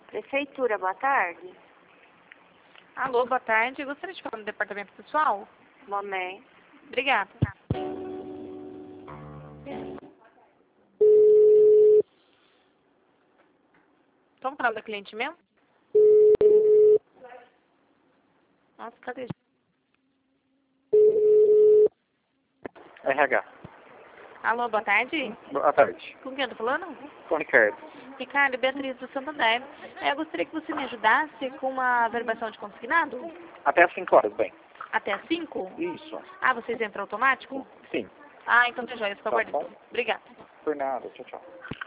Prefeitura, boa tarde. Alô, boa tarde. Eu gostaria de falar no departamento pessoal? Momento. Obrigada. Vamos falar da cliente mesmo? Nossa, cadê? RH. Alô, boa tarde. Boa tarde. Com quem eu tô falando? Com o Ricardo. Ricardo, Beatriz do Santander. Eu gostaria que você me ajudasse com uma averbação de consignado? Até às 5 horas, bem. Até às 5? Isso. Ah, vocês entram automático? Sim. Ah, então tá joia, fica Tá aguardando. bom. Obrigada. Por nada. Tchau, tchau.